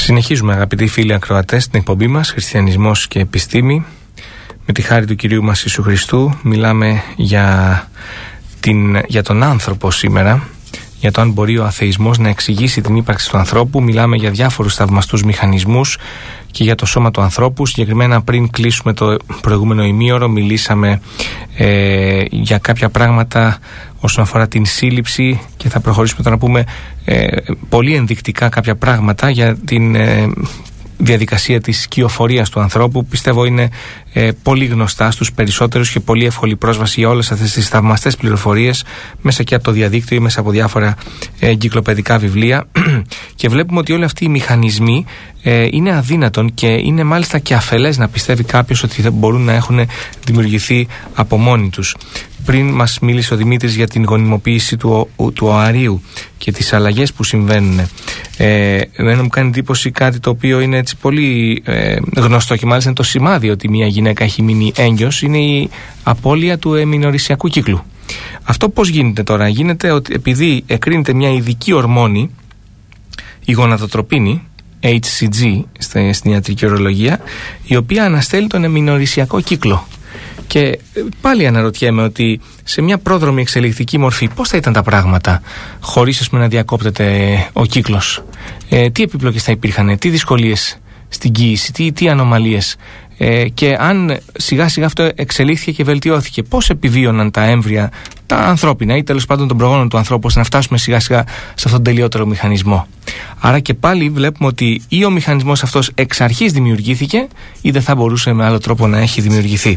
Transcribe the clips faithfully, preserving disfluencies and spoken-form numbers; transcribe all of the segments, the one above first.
Συνεχίζουμε, αγαπητοί φίλοι ακροατές, την εκπομπή μας Χριστιανισμός και Επιστήμη. Με τη χάρη του Κυρίου μας Ιησού Χριστού μιλάμε για, την, για τον άνθρωπο σήμερα, για το αν μπορεί ο αθεισμός να εξηγήσει την ύπαρξη του ανθρώπου. Μιλάμε για διάφορους θαυμαστούς μηχανισμούς και για το σώμα του ανθρώπου. Συγκεκριμένα, πριν κλείσουμε το προηγούμενο ημίωρο, μιλήσαμε ε, για κάποια πράγματα όσον αφορά την σύλληψη και θα προχωρήσουμε τώρα να πούμε ε, πολύ ενδεικτικά κάποια πράγματα για την ε, διαδικασία της σκιοφορίας του ανθρώπου. Πιστεύω είναι ε, πολύ γνωστά στους περισσότερους και πολύ εύκολη πρόσβαση για όλες αυτές τις θαυμαστές πληροφορίες μέσα και από το διαδίκτυο ή μέσα από διάφορα ε, εγκυκλοπαιδικά βιβλία και βλέπουμε ότι όλοι αυτοί οι μηχανισμοί ε, είναι αδύνατον και είναι μάλιστα και αφελές να πιστεύει κάποιος ότι μπορούν να έχουν δημιουργηθεί από μόνοι τους. Πριν μας μίλησε ο Δημήτρης για την γονιμοποίηση του, του οαρίου και τις αλλαγές που συμβαίνουν, ε, εμένα μου κάνει εντύπωση κάτι το οποίο είναι έτσι πολύ ε, γνωστό και μάλιστα είναι το σημάδι ότι μια γυναίκα έχει μείνει έγκυος, είναι η απώλεια του εμεινορρησιακού κύκλου. Αυτό πώς γίνεται τώρα? Γίνεται ότι επειδή εκρίνεται μια ειδική ορμόνη, η γοναδοτροπίνη, έιτς σι τζι στην ιατρική ορολογία, η οποία αναστέλει τον εμεινορρησιακό κύκλο. Και πάλι αναρωτιέμαι ότι σε μια πρόδρομη εξελικτική μορφή πώς θα ήταν τα πράγματα χωρίς ας πούμε, να διακόπτεται ο κύκλος, ε, τι επιπλοκές θα υπήρχαν, τι δυσκολίες στην κοίηση, τι, τι ανομαλίες, ε, και αν σιγά σιγά αυτό εξελίχθηκε και βελτιώθηκε, πώς επιβίωναν τα έμβρια, τα ανθρώπινα ή τέλος πάντων των προγόνων του ανθρώπου, ώστε να φτάσουμε σιγά σιγά σε αυτόν τον τελειότερο μηχανισμό. Άρα και πάλι βλέπουμε ότι ή ο μηχανισμός αυτός εξ αρχής δημιουργήθηκε ή δεν θα μπορούσε με άλλο τρόπο να έχει δημιουργηθεί.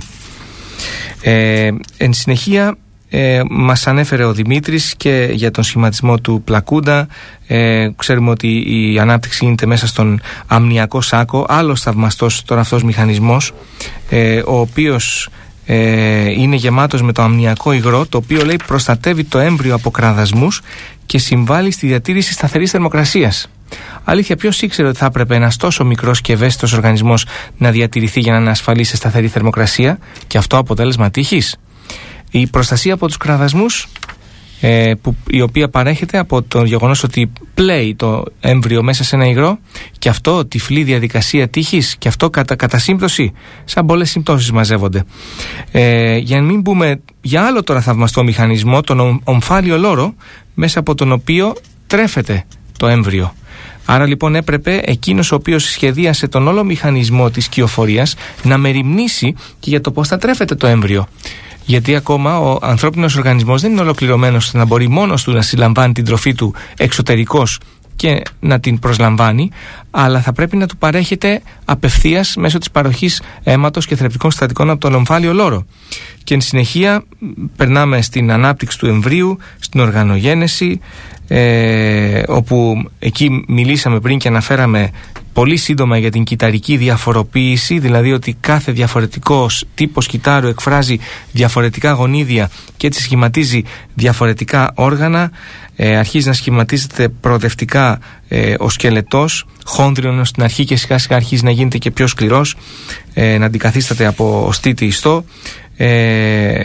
Ε, εν συνεχεία ε, μας ανέφερε ο Δημήτρης και για τον σχηματισμό του πλακούντα. ε, Ξέρουμε ότι η ανάπτυξη γίνεται μέσα στον αμνιακό σάκο, άλλος θαυμαστός τώρα αυτός μηχανισμός, ε, ο οποίος ε, είναι γεμάτος με το αμνιακό υγρό, το οποίο λέει προστατεύει το έμβριο από κραδασμούς και συμβάλλει στη διατήρηση σταθερής θερμοκρασίας. Αλήθεια, ποιος ήξερε ότι θα έπρεπε ένας τόσο μικρός και ευαίσθητος οργανισμός να διατηρηθεί για να είναι ασφαλής σε σταθερή θερμοκρασία, και αυτό αποτέλεσμα τύχης? Η προστασία από τους κραδασμούς, ε, που, η οποία παρέχεται από το γεγονός ότι πλέει το έμβριο μέσα σε ένα υγρό, και αυτό τυφλή διαδικασία τύχης, και αυτό κατά, κατά σύμπτωση, σαν πολλές συμπτώσεις μαζεύονται. Ε, για να μην πούμε για άλλο τώρα θαυμαστό μηχανισμό, τον ομφάλιο λόρο, μέσα από τον οποίο τρέφεται το έμβριο. Άρα λοιπόν έπρεπε εκείνος ο οποίος σχεδίασε τον όλο μηχανισμό της σκιοφορίας να μεριμνήσει και για το πώς θα τρέφεται το έμβριο. Γιατί ακόμα ο ανθρώπινος οργανισμός δεν είναι ολοκληρωμένος ώστε να μπορεί μόνος του να συλλαμβάνει την τροφή του εξωτερικώς και να την προσλαμβάνει, αλλά θα πρέπει να του παρέχεται απευθείας μέσω της παροχής αίματος και θρεπτικών συστατικών από τον ομφάλιο λόρο. Και εν συνεχεία περνάμε στην ανάπτυξη του εμβρίου, στην οργανογένεση, ε, όπου εκεί μιλήσαμε πριν και αναφέραμε πολύ σύντομα για την κυταρική διαφοροποίηση, δηλαδή ότι κάθε διαφορετικός τύπος κυτάρου εκφράζει διαφορετικά γονίδια και έτσι σχηματίζει διαφορετικά όργανα. Ε, αρχίζει να σχηματίζεται προοδευτικά ε, ο σκελετός, χόνδριος στην αρχή και σιγά σιγά αρχίζει να γίνεται και πιο σκληρός, ε, να αντικαθίσταται από οστίτη ιστό. Ε,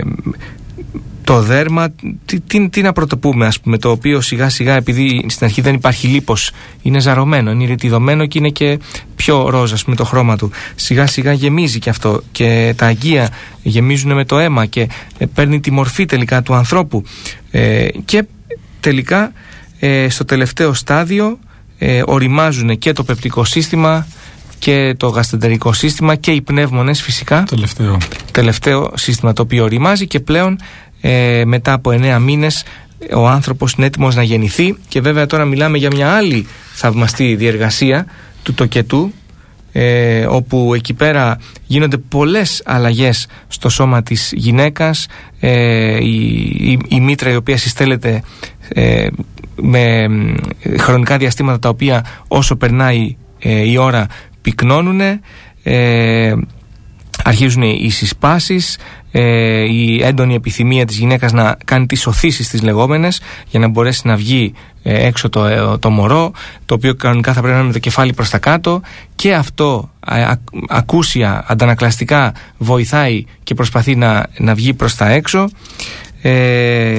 το δέρμα, τι, τι, τι να πρωτοπούμε, ας πούμε, το οποίο σιγά σιγά, επειδή στην αρχή δεν υπάρχει λίπος, είναι ζαρωμένο, είναι ρητιδωμένο και είναι και πιο ροζ, ας πούμε, το χρώμα του. Σιγά σιγά γεμίζει και αυτό, και τα αγκία γεμίζουν με το αίμα και ε, παίρνει τη μορφή τελικά του ανθρώπου, ε, και τελικά ε, στο τελευταίο στάδιο ε, οριμάζουν και το πεπτικό σύστημα και το γαστεντερικό σύστημα και οι πνεύμονες, φυσικά. Τελευταίο. Τελευταίο σύστημα το οποίο οριμάζει, και πλέον ε, μετά από εννέα μήνες ο άνθρωπος είναι έτοιμος να γεννηθεί. Και βέβαια τώρα μιλάμε για μια άλλη θαυμαστή διεργασία του τοκετού, ε, όπου εκεί πέρα γίνονται πολλές αλλαγές στο σώμα της γυναίκας. ε, η, η, η μήτρα η οποία συστέλλεται ε, με χρονικά διαστήματα τα οποία όσο περνάει ε, η ώρα πυκνώνουνε, ε, αρχίζουν οι συσπάσεις, ε, η έντονη επιθυμία της γυναίκας να κάνει τις οθήσεις τις λεγόμενες για να μπορέσει να βγει ε, έξω το, ε, το μωρό, το οποίο κανονικά θα πρέπει να είναι με το κεφάλι προς τα κάτω, και αυτό α, α, ακούσια, αντανακλαστικά βοηθάει και προσπαθεί να, να βγει προς τα έξω. ε,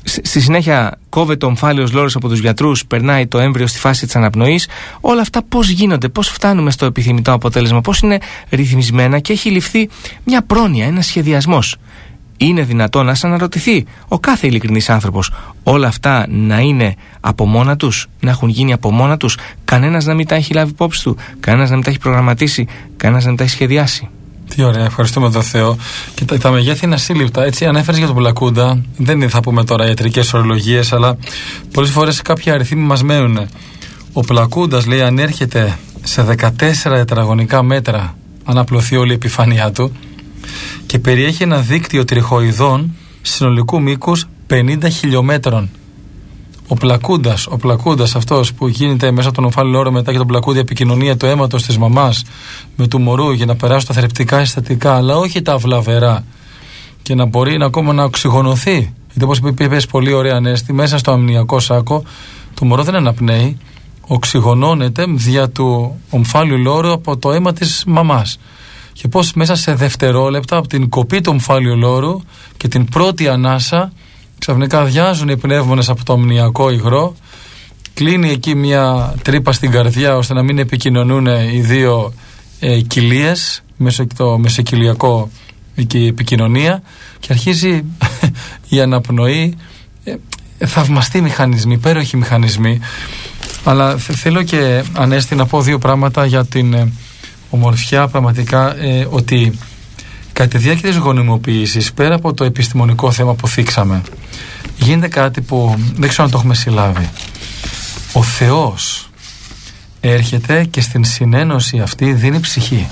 στη συνέχεια κόβεται ο ομφάλιος λόρος από τους γιατρούς, περνάει το έμβριο στη φάση της αναπνοής. Όλα αυτά πώς γίνονται, πώς φτάνουμε στο επιθυμητό αποτέλεσμα, πώς είναι ρυθμισμένα και έχει ληφθεί μια πρόνοια, ένας σχεδιασμός. Είναι δυνατόν να αναρωτηθεί ο κάθε ειλικρινής άνθρωπος όλα αυτά να είναι από μόνα τους, να έχουν γίνει από μόνα τους, κανένας να μην τα έχει λάβει υπόψη του, κανένας να μην τα έχει προγραμματίσει, κανένας να μην τα έχει σχεδιάσει? Τι ωραία, ευχαριστούμε τον Θεό. Και τα, τα μεγέθη είναι ασύλληπτα. Έτσι, ανέφερες για τον Πλακούντα, δεν θα πούμε τώρα ιατρικές ορολογίες, αλλά πολλές φορές κάποια αριθμοί μας μένουν. Ο Πλακούντας, λέει, ανέρχεται σε δεκατέσσερα τετραγωνικά μέτρα, αν απλωθεί όλη η επιφάνειά του, και περιέχει ένα δίκτυο τριχοειδών συνολικού μήκους πενήντα χιλιόμετρων. Ο Πλακούντας, ο Πλακούντας αυτός που γίνεται μέσα από τον ομφάλιο λόρο, μετά και τον Πλακούντα επικοινωνία του αίματος της μαμάς με του μωρού για να περάσει τα θρεπτικά συστατικά, αλλά όχι τα βλαβερά, και να μπορεί να ακόμα να οξυγονωθεί. Γιατί όπως είπες πολύ ωραία, Ανέστη, μέσα στο αμνιακό σάκο το μωρό δεν αναπνέει, οξυγονώνεται δια του ομφάλιου λόρου από το αίμα της μαμάς. Και πώς μέσα σε δευτερόλεπτα από την κοπή του ομφάλιου λόρου και την πρώτη ανάσα ξαφνικά αδειάζουν οι πνεύμονες από το αμνιακό υγρό, κλείνει εκεί μια τρύπα στην καρδιά ώστε να μην επικοινωνούν οι δύο ε, κοιλίες, μέσω το μεσοκυλιακό η επικοινωνία, και αρχίζει η αναπνοή. ε, θαυμαστοί μηχανισμοί, υπέροχοι μηχανισμοί. Αλλά θε, θέλω και, Ανέστη, να πω δύο πράγματα για την ε, ομορφιά πραγματικά, ε, ότι κατά τη διάρκεια της γονιμοποίησης, πέρα από το επιστημονικό θέμα που θίξαμε, γίνεται κάτι που δεν ξέρω αν το έχουμε συλλάβει. Ο Θεός έρχεται και στην συνένωση αυτή δίνει ψυχή.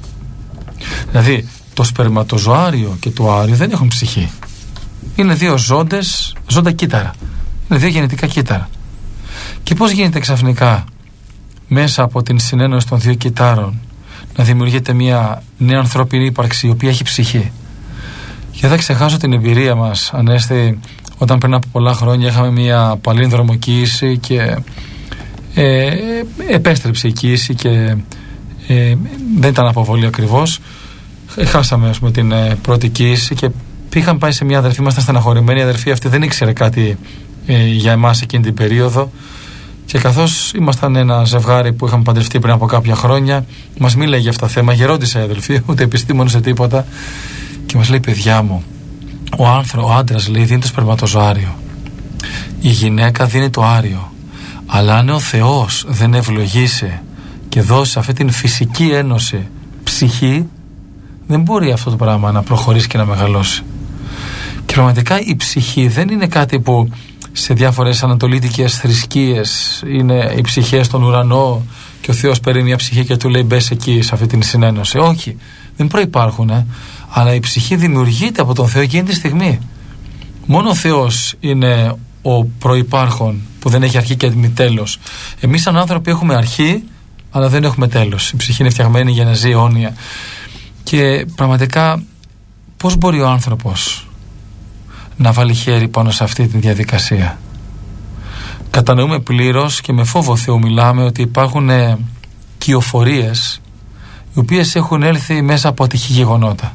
Δηλαδή το σπερματοζωάριο και το άριο δεν έχουν ψυχή. Είναι δύο ζώντες, ζώντα κύτταρα. Είναι δύο γενετικά κύτταρα. Και πώς γίνεται ξαφνικά μέσα από την συνένωση των δύο κυττάρων να δημιουργείται μια νέα ανθρώπινη ύπαρξη η οποία έχει ψυχή? Και δεν ξεχάσω την εμπειρία μας, Ανέστη, όταν πριν από πολλά χρόνια είχαμε μια παλίνδρομο κοίηση και ε, επέστρεψε η κοίηση και ε, δεν ήταν αποβολή ακριβώς. Χάσαμε, ας πούμε, την ε, πρώτη κοίηση και πήγαν πάει σε μια αδερφή, ήμασταν στεναχωρημένοι. Η αδερφή αυτή δεν ήξερε κάτι ε, για εμάς εκείνη την περίοδο. Και καθώς ήμασταν ένα ζευγάρι που είχαμε παντρευτεί πριν από κάποια χρόνια, μας μίλαγε για αυτά τα θέματα, γερόντισε η αδελφή, ούτε επιστήμονες ούτε τίποτα, και μας λέει: παιδιά μου, ο άνθρωπος, ο άντρας, λέει, δίνει το σπερματοζωάριο, η γυναίκα δίνει το άριο, αλλά αν ο Θεός δεν ευλογήσει και δώσει αυτή την φυσική ένωση ψυχή, δεν μπορεί αυτό το πράγμα να προχωρήσει και να μεγαλώσει. Και πραγματικά η ψυχή δεν είναι κάτι που σε διάφορες ανατολίτικες θρησκείες είναι οι ψυχές στον ουρανό και ο Θεός παίρνει μια ψυχή και του λέει μπες εκεί σε αυτή την συνένωση. Όχι, δεν προϋπάρχουν, ε. Αλλά η ψυχή δημιουργείται από τον Θεό εκείνη τη στιγμή. Μόνο ο Θεός είναι ο προϋπάρχον που δεν έχει αρχή και τέλος. Εμείς σαν άνθρωποι έχουμε αρχή αλλά δεν έχουμε τέλος. Η ψυχή είναι φτιαγμένη για να ζει αιώνια. Και πραγματικά πώς μπορεί ο άνθρωπος να βάλει χέρι πάνω σε αυτή τη διαδικασία? Κατανοούμε πλήρως και με φόβο Θεού μιλάμε ότι υπάρχουν ε, κυοφορίες οι οποίες έχουν έλθει μέσα από ατυχή γεγονότα.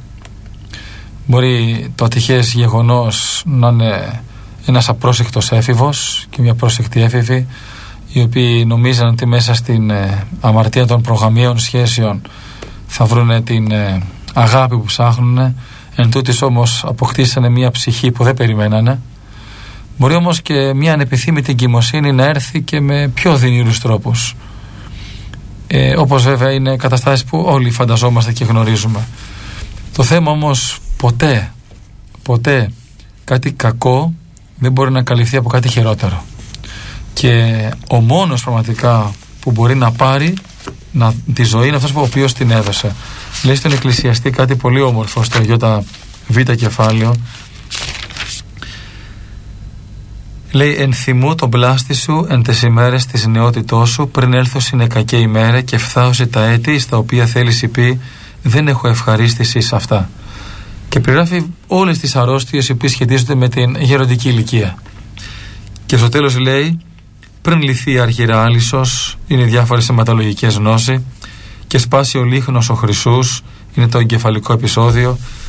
Μπορεί το ατυχές γεγονός να είναι ένας απρόσεκτος έφηβος και μια πρόσεκτη έφηβη, οι οποίοι νομίζαν ότι μέσα στην ε, αμαρτία των προγαμίων σχέσεων θα βρουν την ε, αγάπη που ψάχνουν, εν τούτης όμως αποκτήσανε μια ψυχή που δεν περιμένανε. Μπορεί όμως και μια ανεπιθύμητη εγκυμοσύνη να έρθει και με πιο δυνηρούς τρόπους, ε, όπως βέβαια είναι καταστάσεις που όλοι φανταζόμαστε και γνωρίζουμε. Το θέμα όμως, ποτέ ποτέ κάτι κακό δεν μπορεί να καλυφθεί από κάτι χειρότερο, και ο μόνος πραγματικά που μπορεί να πάρει να, τη ζωή είναι αυτός ο οποίος την έδωσε. Λέει στον Εκκλησιαστή κάτι πολύ όμορφο στο Ιώτα Β κεφάλαιο. Λέει: ενθυμού τον πλάστη σου εν τες ημέρες της νεότητός σου, πριν έλθω συνεκακέ ημέρα και φθάωσε τα έτη στα οποία θέλεις πει δεν έχω ευχαρίστηση σε αυτά. Και περιγράφει όλες τις αρρώστιες οι οποίες σχετίζονται με την γεροντική ηλικία. Και στο τέλος λέει: πριν λυθεί η αργυρά άλυσος, είναι διάφορες αιματολογικές γνώσεις, και σπάσει ο λίχνος ο χρυσούς, είναι το εγκεφαλικό επεισόδιο,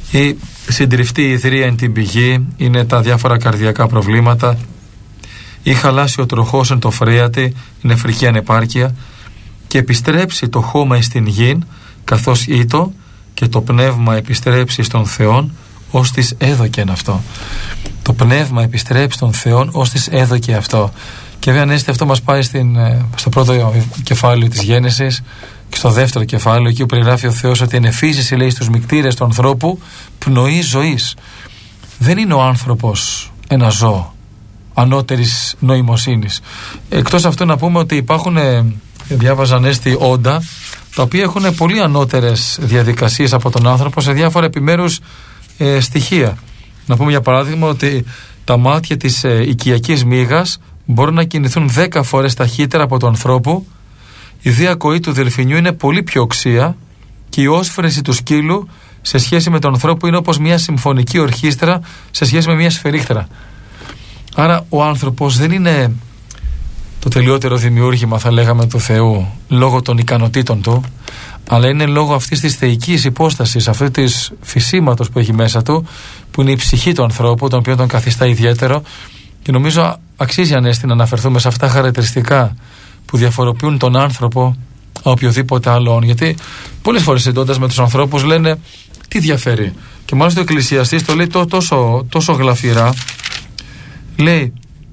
ή συντριφτεί η ιδρία εν την πηγή, είναι τα διάφορα καρδιακά προβλήματα, ή χαλάσει ο τροχός εν το φρέατη, η νεφρική ανεπάρκεια, και επιστρέψει το χώμα εις την γην, καθώς ήτο, και το πνεύμα επιστρέψει στον Θεόν, ως της έδωκεν αυτό. Το πνεύμα επιστρέψει στον Θεόν, ως της έδωκε αυτό. Και βέβαια, ανέστη, αυτό μας πάει στην, στο πρώτο κεφάλαιο της Γένεσης και στο δεύτερο κεφάλαιο, εκεί που περιγράφει ο Θεός ότι ενεφύσισε, λέει, στους μικτήρες του ανθρώπου πνοή ζωής. Δεν είναι ο άνθρωπος ένα ζώο ανώτερης νοημοσύνης. Εκτός αυτού να πούμε ότι υπάρχουν, διάβαζα, ανέστη, όντα, τα οποία έχουν πολύ ανώτερες διαδικασίες από τον άνθρωπο σε διάφορα επιμέρους ε, στοιχεία. Να πούμε για παράδειγμα ότι τα μάτια της ε, οικιακής μύγας μπορούν να κινηθούν δέκα φορές ταχύτερα από τον ανθρώπου, η διακοή του δελφινιού είναι πολύ πιο οξία και η όσφρεση του σκύλου σε σχέση με τον ανθρώπου είναι όπως μια συμφωνική ορχήστρα σε σχέση με μια σφυρίχτρα. Άρα ο άνθρωπος δεν είναι το τελειότερο δημιούργημα, θα λέγαμε, του Θεού λόγω των ικανοτήτων του, αλλά είναι λόγω αυτής της θεϊκής υπόστασης, αυτού της φυσίματος που έχει μέσα του, που είναι η ψυχή του ανθρώπου, τον οποίο τον καθιστά ιδιαίτερο. Και νομίζω αξίζει, Ανέστη, να αναφερθούμε σε αυτά χαρακτηριστικά που διαφοροποιούν τον άνθρωπο από οποιοδήποτε άλλον. Γιατί πολλές φορές συντώντας με τους ανθρώπους λένε τι διαφέρει. Και μάλιστα ο Εκκλησιαστής το λέει τόσο, τόσο γλαφυρά. Λέει,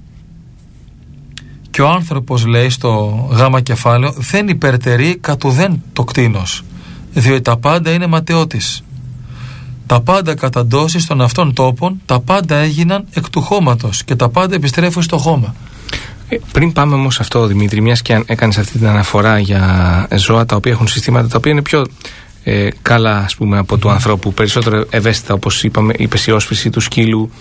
και ο άνθρωπος, λέει στο γάμα κεφάλαιο, δεν υπερτερεί κατ' ουδέν το κτήνος, διότι τα πάντα είναι ματαιότης. Τα πάντα καταντώσεις των αυτών τόπων, τα πάντα έγιναν εκ του χώματος και τα πάντα επιστρέφουν στο χώμα. Ε, πριν πάμε όμως σε αυτό, Δημήτρη, μιας και έκανες αυτή την αναφορά για ζώα τα οποία έχουν συστήματα τα οποία είναι πιο ε, καλά, ας πούμε, από του ανθρώπου, περισσότερο ευαίσθητα, όπως είπαμε, είπες, η όσφρηση του σκύλου,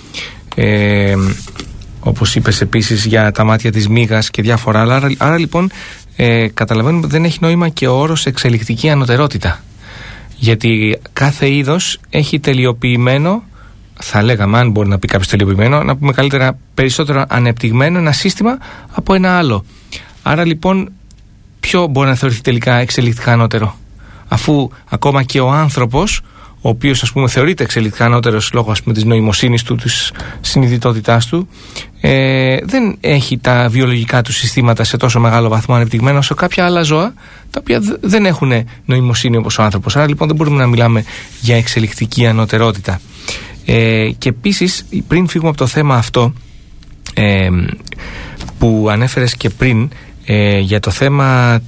ε, όπως είπες επίσης για τα μάτια της μύγας και διάφορα άλλα. Άρα, άρα λοιπόν ε, καταλαβαίνουμε ότι δεν έχει νόημα και ο όρος εξελικτική ανωτερότητα, γιατί κάθε είδος έχει τελειοποιημένο, θα λέγαμε, αν μπορεί να πει κάποιος τελειοποιημένο, να πούμε καλύτερα περισσότερο ανεπτυγμένο ένα σύστημα από ένα άλλο. Άρα λοιπόν ποιο μπορεί να θεωρηθεί τελικά εξελικτικά ανώτερο, αφού ακόμα και ο άνθρωπος, ο οποίος, ας πούμε, θεωρείται εξελικτικά ανώτερος λόγω, ας πούμε, της νοημοσύνης του, της συνειδητότητάς του, ε, δεν έχει τα βιολογικά του συστήματα σε τόσο μεγάλο βαθμό ανεπτυγμένα όσο κάποια άλλα ζώα, τα οποία δεν έχουν νοημοσύνη όπως ο άνθρωπος. Άρα λοιπόν δεν μπορούμε να μιλάμε για εξελικτική ανωτερότητα. Ε, και επίσης, πριν φύγουμε από το θέμα αυτό ε, που ανέφερες και πριν, ε, για το θέμα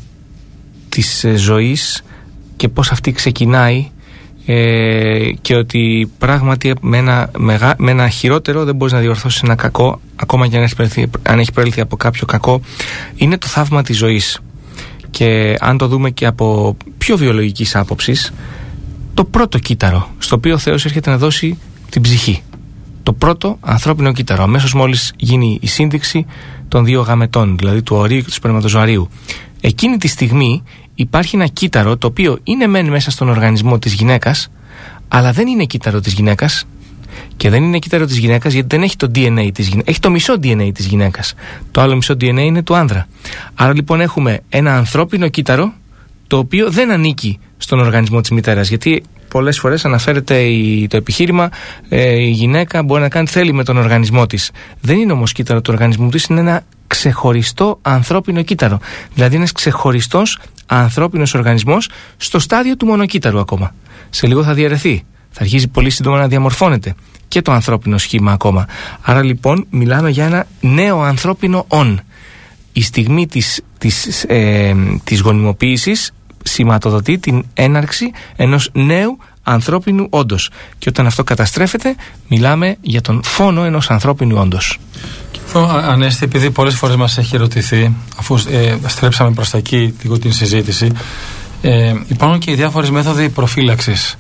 της ζωής και πώς αυτή ξεκινάει, Ε, και ότι πράγματι με ένα, μεγα, με ένα χειρότερο δεν μπορείς να διορθώσεις ένα κακό, ακόμα και αν έχει, προέλθει, αν έχει προέλθει από κάποιο κακό. Είναι το θαύμα της ζωής. Και αν το δούμε και από πιο βιολογικής άποψης, το πρώτο κύτταρο στο οποίο ο Θεός έρχεται να δώσει την ψυχή, το πρώτο ανθρώπινο κύτταρο, αμέσως μόλις γίνει η σύνδεξη των δύο γαμετών, δηλαδή του ορίου και του σπερματοζωαρίου, εκείνη τη στιγμή υπάρχει ένα κύτταρο το οποίο είναι μεν μέσα στον οργανισμό της γυναίκας, αλλά δεν είναι κύτταρο της γυναίκας. Και δεν είναι κύτταρο της γυναίκας γιατί δεν έχει το ντι εν έι της γυναίκας. Έχει το μισό ντι εν έι της γυναίκας. Το άλλο μισό ντι εν έι είναι του άνδρα. Άρα λοιπόν έχουμε ένα ανθρώπινο κύτταρο το οποίο δεν ανήκει στον οργανισμό της μητέρας. Γιατί πολλές φορές αναφέρεται η, το επιχείρημα, ε, η γυναίκα μπορεί να κάνει θέλει με τον οργανισμό της. Δεν είναι όμως κύτταρο του οργανισμού της, είναι ένα ξεχωριστό ανθρώπινο κύτταρο. Δηλαδή ένας ξεχωριστός ανθρώπινος οργανισμός στο στάδιο του μονοκύτταρου ακόμα. Σε λίγο θα διαιρεθεί. Θα αρχίσει πολύ σύντομα να διαμορφώνεται και το ανθρώπινο σχήμα ακόμα. Άρα λοιπόν μιλάμε για ένα νέο ανθρώπινο όν. Η στιγμή της, της, ε, της γονιμοποίησης σηματοδοτεί την έναρξη ενός νέου ανθρώπινου όντος. Και όταν αυτό καταστρέφεται, μιλάμε για τον φόνο ενός ανθρώπινου όντος. Ανέστη, επειδή πολλές φορές μας έχει ερωτηθεί, αφού ε, στρέψαμε προς τα εκεί την συζήτηση, ε, υπάρχουν και οι διάφορες μέθοδοι προφύλαξης.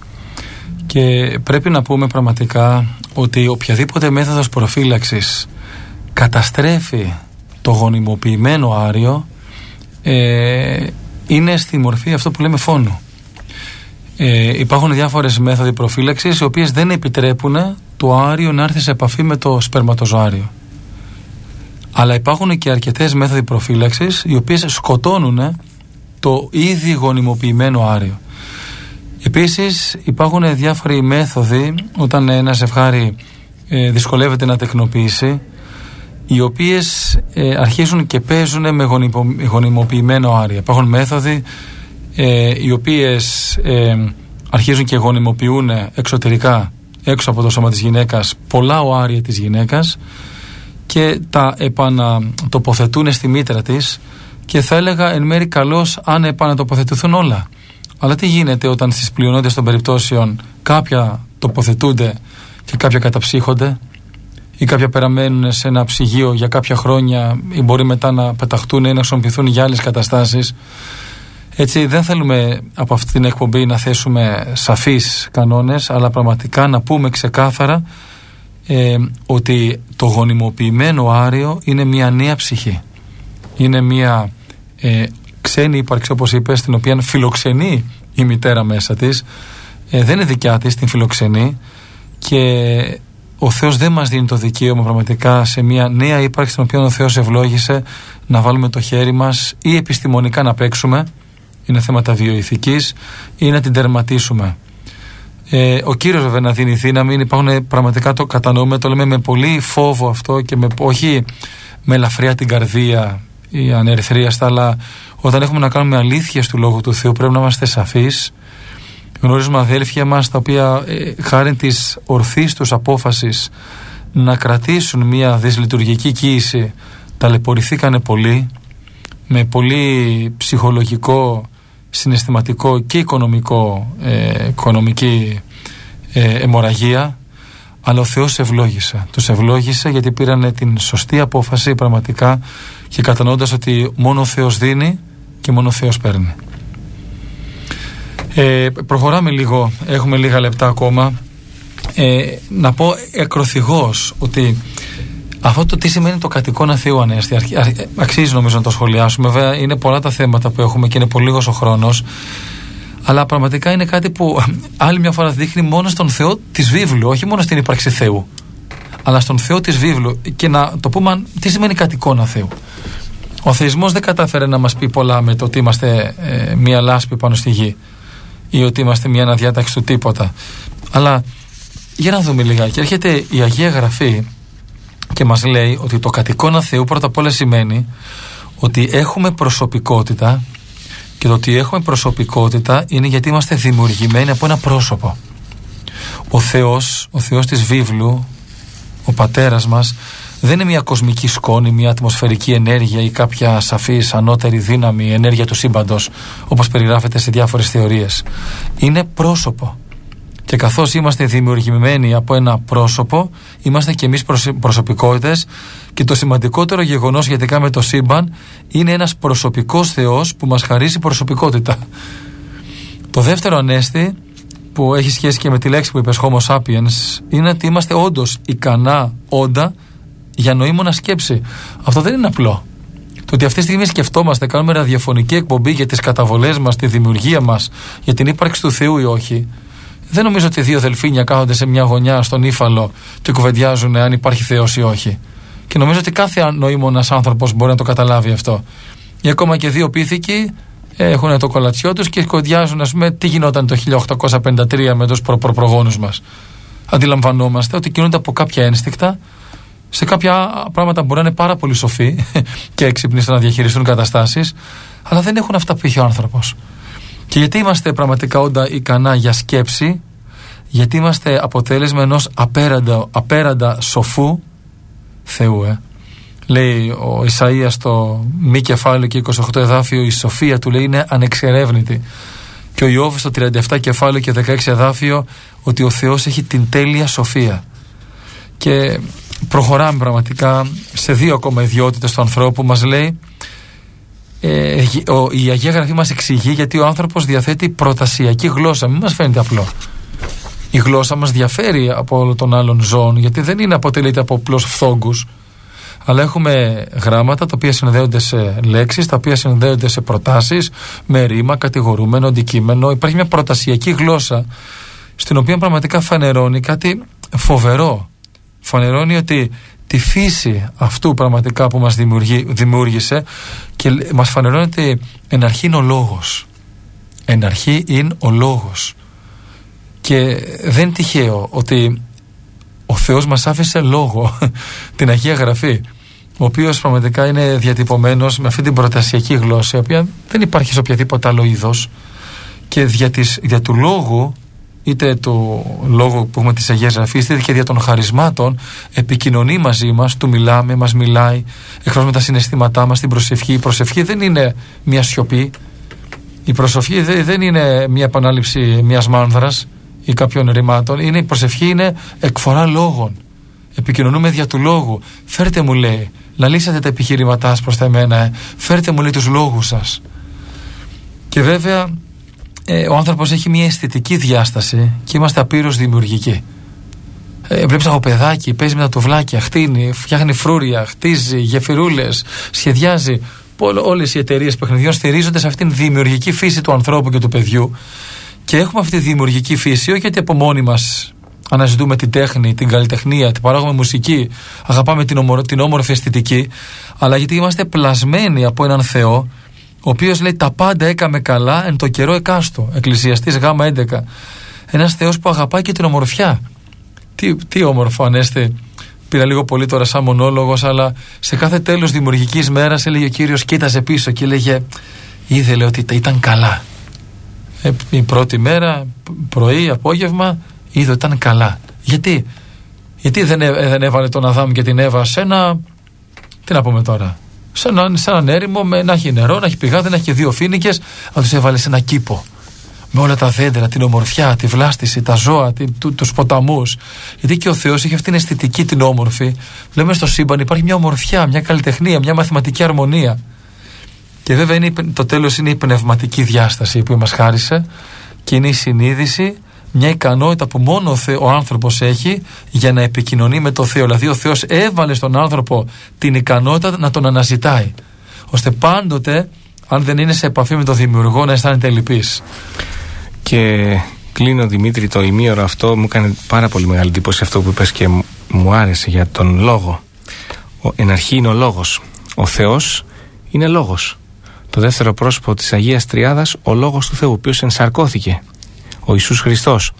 Και πρέπει να πούμε πραγματικά ότι οποιαδήποτε μέθοδος προφύλαξης καταστρέφει το γονιμοποιημένο άριο, ε, είναι στη μορφή αυτό που λέμε φόνου. Ε, υπάρχουν διάφορες μέθοδοι προφύλαξης οι οποίες δεν επιτρέπουν το άριο να έρθει σε επαφή με το σπερματοζωάριο. Αλλά υπάρχουν και αρκετές μέθοδοι προφύλαξης οι οποίες σκοτώνουν το ήδη γονιμοποιημένο άριο. Επίσης υπάρχουν διάφοροι μέθοδοι όταν ένα ζευγάρι ε, δυσκολεύεται να τεκνοποιήσει, οι οποίες ε, αρχίζουν και παίζουν με γονιμο, γονιμοποιημένο άρια. Υπάρχουν μέθοδοι ε, οι οποίες ε, αρχίζουν και γονιμοποιούν εξωτερικά, έξω από το σώμα της γυναίκας, πολλά οάρια της γυναίκας και τα επανατοποθετούν στη μήτρα της, και θα έλεγα εν μέρει καλώς αν επανατοποθετηθούν όλα. Αλλά τι γίνεται όταν στις πλειονότητες των περιπτώσεων κάποια τοποθετούνται και κάποια καταψύχονται, ή κάποια περαμένουν σε ένα ψυγείο για κάποια χρόνια, ή μπορεί μετά να πεταχτούν ή να χρησιμοποιηθούν για άλλες καταστάσεις. Έτσι δεν θέλουμε από αυτή την εκπομπή να θέσουμε σαφείς κανόνες, αλλά πραγματικά να πούμε ξεκάθαρα ε, ότι το γονιμοποιημένο άριο είναι μια νέα ψυχή. Είναι μια ε, ξένη ύπαρξη, όπως είπες, την οποία φιλοξενεί η μητέρα μέσα της, ε, δεν είναι δικιά της, την φιλοξενεί, και ο Θεός δεν μας δίνει το δικαίωμα πραγματικά σε μια νέα ύπαρξη την οποία ο Θεός ευλόγησε να βάλουμε το χέρι μας ή επιστημονικά να παίξουμε, είναι θέματα βιοηθικής, ή να την τερματίσουμε. Ε, ο Κύριος βέβαια να δίνει δύναμη, υπάρχουν πραγματικά, το κατανοούμε, το λέμε με πολύ φόβο αυτό και με, όχι με ελαφριά την καρδία ή ανερυθρίαστα, αλλά όταν έχουμε να κάνουμε αλήθειες του Λόγου του Θεού πρέπει να είμαστε σαφείς. Γνωρίζουμε αδέλφια μας τα οποία ε, χάρη της ορθής τους απόφασης να κρατήσουν μια δυσλειτουργική κοίηση ταλαιπωρηθήκανε πολύ, με πολύ ψυχολογικό, συναισθηματικό και οικονομικό, ε, οικονομική ε, αιμορραγία, αλλά ο Θεός ευλόγησε. Τους ευλόγησε γιατί πήρανε την σωστή απόφαση πραγματικά και κατανοώντας ότι μόνο ο Θεός δίνει και μόνο ο Θεός παίρνει. Ε, προχωράμε λίγο, έχουμε λίγα λεπτά ακόμα. Ε, να πω εκροθυγώς ότι αυτό το τι σημαίνει το κατοικώνα Θεού Ανέστη αξίζει νομίζω να το σχολιάσουμε. Βέβαια είναι πολλά τα θέματα που έχουμε και είναι πολύ λίγος ο χρόνος, αλλά πραγματικά είναι κάτι που άλλη μια φορά δείχνει μόνο στον Θεό της βίβλου, όχι μόνο στην ύπαρξη Θεού, αλλά στον Θεό της βίβλου. Και να το πούμε τι σημαίνει κατοικώνα Θεού. Ο θεϊσμός δεν κατάφερε να μας πει πολλά με το ότι είμαστε ε, μια λάσπη πάνω στη γη ή ότι είμαστε μια αναδιάταξη του τίποτα. Αλλά για να δούμε λιγάκι. Έρχεται η Αγία Γραφή και μας λέει ότι το κατοικώνα Θεού πρώτα απ' όλα σημαίνει ότι έχουμε προσωπικότητα, και το ότι έχουμε προσωπικότητα είναι γιατί είμαστε δημιουργημένοι από ένα πρόσωπο. Ο Θεός, ο Θεός της βίβλου, ο Πατέρας μας, δεν είναι μια κοσμική σκόνη, μια ατμοσφαιρική ενέργεια ή κάποια σαφής ανώτερη δύναμη, ενέργεια του σύμπαντος, όπως περιγράφεται σε διάφορες θεωρίες. Είναι πρόσωπο. Και καθώς είμαστε δημιουργημένοι από ένα πρόσωπο, είμαστε και εμείς προσωπικότητες, και το σημαντικότερο γεγονός σχετικά με το σύμπαν είναι ένας προσωπικός Θεός που μας χαρίζει προσωπικότητα. Το δεύτερο, Ανέστη, που έχει σχέση και με τη λέξη που είπες Homo sapiens, είναι ότι είμαστε όντως ικανά όντα για νοήμωνα σκέψη. Αυτό δεν είναι απλό. Το ότι αυτή τη στιγμή σκεφτόμαστε, κάνουμε ραδιοφωνική εκπομπή για τις καταβολές μας, τη δημιουργία μας, για την ύπαρξη του Θεού ή όχι, δεν νομίζω ότι δύο δελφίνια κάθονται σε μια γωνιά στον ύφαλο και κουβεντιάζουν αν υπάρχει Θεός ή όχι. Και νομίζω ότι κάθε νοήμωνας άνθρωπος μπορεί να το καταλάβει αυτό. Ή ακόμα και δύο πίθηκοι έχουν το κολατσιό τους και κουβεντιάζουν, ας πούμε, τι γινόταν το χίλια οκτακόσια πενήντα τρία με τους προπρογόνους μας. Αντιλαμβανόμαστε ότι κινούνται από κάποια ένστικτα. Σε κάποια πράγματα μπορεί να είναι πάρα πολύ σοφοί και έξυπνοι στο να διαχειριστούν καταστάσεις, αλλά δεν έχουν αυτά που είχε ο άνθρωπος. Και γιατί είμαστε πραγματικά όντα ικανά για σκέψη? Γιατί είμαστε αποτέλεσμα ενός απέραντα, απέραντα σοφού Θεού. Ε. Λέει ο Ισαΐας στο μη κεφάλαιο και είκοσι οκτώ εδάφιο, η σοφία του λέει είναι ανεξερεύνητη. Και ο Ιώβ στο τριάντα επτά κεφάλαιο και δεκαέξι εδάφιο, ότι ο Θεός έχει την τέλεια σοφία. Και προχωράμε πραγματικά σε δύο ακόμα ιδιότητες του ανθρώπου. Μας λέει, ε, ο, η Αγία Γραφή μας εξηγεί γιατί ο άνθρωπος διαθέτει προτασιακή γλώσσα. Μην μας φαίνεται απλό. Η γλώσσα μας διαφέρει από όλων των άλλων ζώων, γιατί δεν είναι αποτελείται από απλώς φθόγκους, αλλά έχουμε γράμματα τα οποία συνδέονται σε λέξεις, τα οποία συνδέονται σε προτάσεις, με ρήμα, κατηγορούμενο, αντικείμενο. Υπάρχει μια προτασιακή γλώσσα, στην οποία πραγματικά φανερώνει κάτι φοβερό. Φανερώνει ότι τη φύση αυτού πραγματικά που μας δημιούργησε, και μας φανερώνει ότι εν αρχή είναι ο λόγος. Εν αρχή είναι ο λόγος. Και δεν είναι τυχαίο ότι ο Θεός μας άφησε λόγο, την Αγία Γραφή, ο οποίος πραγματικά είναι διατυπωμένος με αυτή την προτασιακή γλώσσα, η οποία δεν υπάρχει σε οποιαδήποτε άλλο είδος, και δια, της, δια του λόγου, είτε του λόγου που έχουμε της Αγίας Γραφής, είτε και δια των χαρισμάτων, επικοινωνεί μαζί μας, του μιλάμε, μας μιλάει, εκφράζουμε τα συναισθήματά μας, την προσευχή. Η προσευχή δεν είναι μια σιωπή, η προσευχή δεν είναι μια επανάληψη μιας μάνδρας ή κάποιων ρημάτων. Είναι, η προσευχή είναι εκφορά λόγων. Επικοινωνούμε δια του λόγου. Φέρτε μου, λέει, να λύσετε τα επιχειρήματά σας προς τα εμένα, ε. Φέρτε μου, λέει, τους λόγους σας. Και βέβαια ε, ο άνθρωπος έχει μια αισθητική διάσταση και είμαστε απείρως δημιουργικοί. Ε, βλέπεις από παιδάκι, παίζει με τα τουβλάκια, χτίνει, φτιάχνει φρούρια, χτίζει γεφυρούλες, σχεδιάζει. Όλες οι εταιρείες παιχνιδιών στηρίζονται σε αυτήν την δημιουργική φύση του ανθρώπου και του παιδιού. Και έχουμε αυτή τη δημιουργική φύση, όχι γιατί από μόνοι μας αναζητούμε την τέχνη, την καλλιτεχνία, την παράγουμε μουσική, αγαπάμε την, ομορ, την όμορφη αισθητική, αλλά γιατί είμαστε πλασμένοι από έναν Θεό, ο οποίος λέει τα πάντα έκαμε καλά εν το καιρό εκάστο. Εκκλησιαστής Γ έντεκα. Ένας Θεός που αγαπάει και την ομορφιά. Τι, τι όμορφο, Ανέστη. Πήρα λίγο πολύ τώρα σαν μονόλογος, αλλά σε κάθε τέλος δημιουργικής μέρας έλεγε ο Κύριος, κοίταζε πίσω και έλεγε, είδε, λέει, ότι ήταν καλά. Ε, η πρώτη μέρα, πρωί, απόγευμα, είδε ότι ήταν καλά. Γιατί, Γιατί δεν, έ, δεν έβαλε τον Αδάμ και την Εύα σε ένα, τι να πούμε τώρα, σε, ένα, σε έναν έρημο με, να έχει νερό, να έχει πηγάδι, να έχει και δύο φοίνικες, αλλά τους έβαλε σε ένα κήπο. Με όλα τα δέντρα, την ομορφιά, τη βλάστηση, τα ζώα, τη, του, τους ποταμούς. Γιατί και ο Θεός έχει αυτήν την αισθητική την όμορφη. Βλέπουμε στο σύμπαν υπάρχει μια ομορφιά, μια καλλιτεχνία, μια μαθηματική αρμονία. Και βέβαια είναι, το τέλος είναι η πνευματική διάσταση που μας χάρισε και είναι η συνείδηση, μια ικανότητα που μόνο ο, Θεό, ο άνθρωπος έχει για να επικοινωνεί με το Θεό. Δηλαδή ο Θεός έβαλε στον άνθρωπο την ικανότητα να τον αναζητάει, ώστε πάντοτε, αν δεν είναι σε επαφή με τον Δημιουργό, να αισθάνεται λυπής. Και κλείνω, Δημήτρη, το ημίωρο αυτό. Μου έκανε πάρα πολύ μεγάλη εντύπωση αυτό που είπες και μου άρεσε για τον λόγο. Ο, εν αρχή είναι ο λόγος. Ο Θεός είναι λόγος. Το δεύτερο πρόσωπο της Αγίας Τριάδας, ο λόγος του Θεού, ο οποίος ενσαρκώθηκε, ο Ιησούς Χριστός.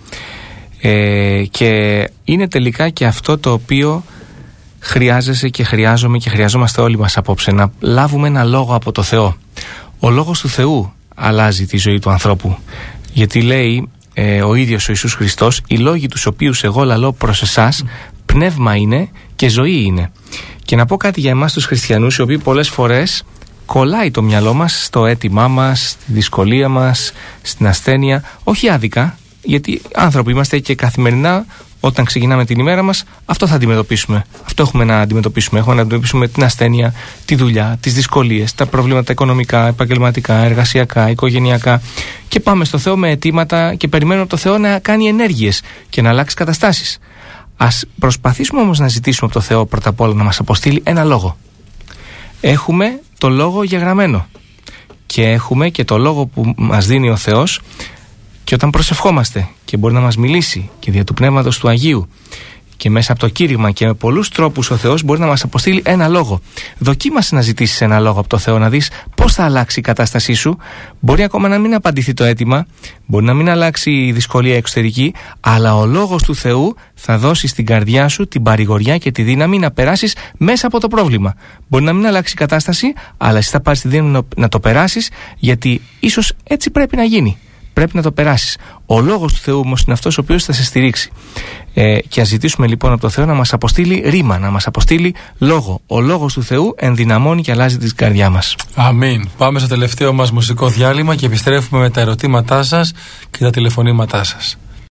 Ε, και είναι τελικά και αυτό το οποίο χρειάζεσαι και χρειάζομαι και χρειαζόμαστε όλοι μας απόψε, να λάβουμε ένα λόγο από το Θεό. Ο λόγος του Θεού αλλάζει τη ζωή του ανθρώπου, γιατί λέει ε, ο ίδιος ο Ιησούς Χριστός, οι λόγοι τους οποίους εγώ λαλώ προς εσάς πνεύμα είναι και ζωή είναι. Και να πω κάτι για εμάς τους χριστιανούς, οι οποίοι πολλές φορές κολλάει το μυαλό μας στο αίτημά μας, στη δυσκολία μας, στην ασθένεια, όχι άδικα, γιατί άνθρωποι είμαστε και καθημερινά. Όταν ξεκινάμε την ημέρα μας, αυτό θα αντιμετωπίσουμε. Αυτό έχουμε να αντιμετωπίσουμε. Έχουμε να αντιμετωπίσουμε την ασθένεια, τη δουλειά, τις δυσκολίες, τα προβλήματα οικονομικά, επαγγελματικά, εργασιακά, οικογενειακά. Και πάμε στο Θεό με αιτήματα και περιμένουμε από το Θεό να κάνει ενέργειες και να αλλάξει καταστάσεις. Ας προσπαθήσουμε όμως να ζητήσουμε από το Θεό πρώτα απ' όλα να μας αποστείλει ένα λόγο. Έχουμε το λόγο γεγραμμένο και έχουμε και το λόγο που μας δίνει ο Θεός. Και όταν προσευχόμαστε και μπορεί να μας μιλήσει και δια του Πνεύματος του Αγίου και μέσα από το κήρυγμα και με πολλούς τρόπους ο Θεός μπορεί να μας αποστείλει ένα λόγο. Δοκίμασε να ζητήσεις ένα λόγο από το Θεό, να δεις πώς θα αλλάξει η κατάστασή σου. Μπορεί ακόμα να μην απαντηθεί το αίτημα, μπορεί να μην αλλάξει η δυσκολία εξωτερική, αλλά ο λόγος του Θεού θα δώσει στην καρδιά σου την παρηγοριά και τη δύναμη να περάσεις μέσα από το πρόβλημα. Μπορεί να μην αλλάξει η κατάσταση, αλλά εσύ θα πάρεις τη δύναμη να το περάσεις, γιατί ίσως έτσι πρέπει να γίνει. Πρέπει να το περάσεις. Ο λόγος του Θεού όμως είναι αυτός ο οποίος θα σε στηρίξει. Ε, και ας ζητήσουμε λοιπόν από το Θεό να μας αποστείλει ρήμα, να μας αποστείλει λόγο. Ο λόγος του Θεού ενδυναμώνει και αλλάζει την καρδιά μας. Αμήν. Πάμε στο τελευταίο μας μουσικό διάλειμμα και επιστρέφουμε με τα ερωτήματά σας και τα τηλεφωνήματά σας.